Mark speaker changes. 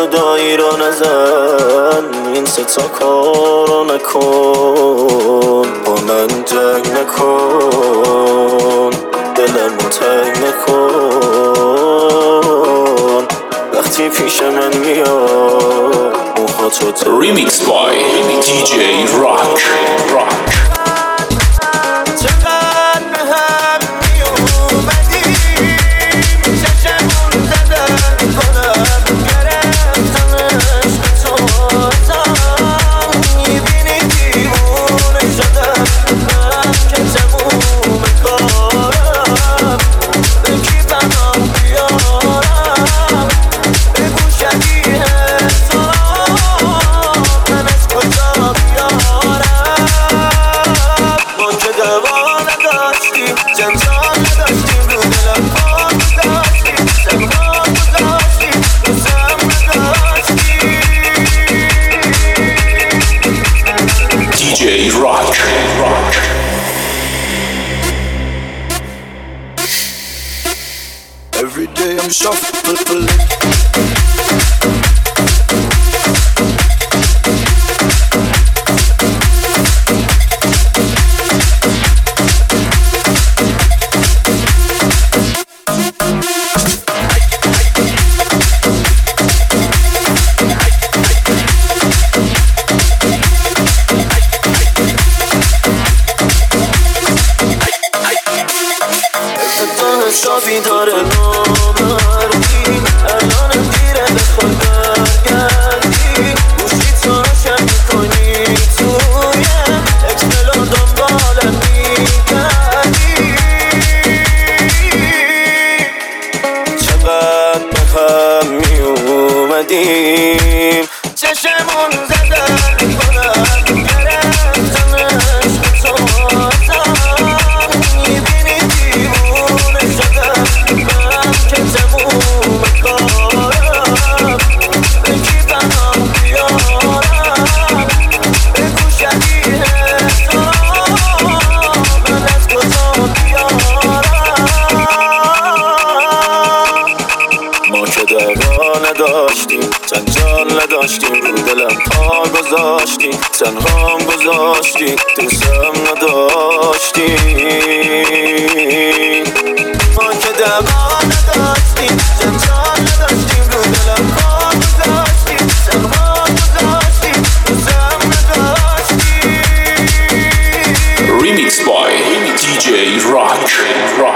Speaker 1: جدایی رو نزن، این ستا کارو نکن، با من جنگ نکن، دلمو تنگ نکن. وقتی پیش من میاد موهاتو
Speaker 2: Remix by DJ Rock. DJ Rock.
Speaker 1: Every day I'm shuffling. حسابی داره نامردی، الانم دیره بخوای برگردی، گوشی تو روشن میکنی توی اکسل و دنبالم میگردی. چقدر به هم میومدیم، چشمون زدن کنم گرفتمش به تو نداشتیم، جنجال نداشتیم، رو دلم پا گذاشتی، تنهام گذاشتی، دوستم نداشتی. ما که دعوا نداشتیم، جنجال نداشتیم، رو دلم پا گذاشتی، تنهام گذاشتی، دوستم نداشتی.
Speaker 2: Remix by DJ Rock.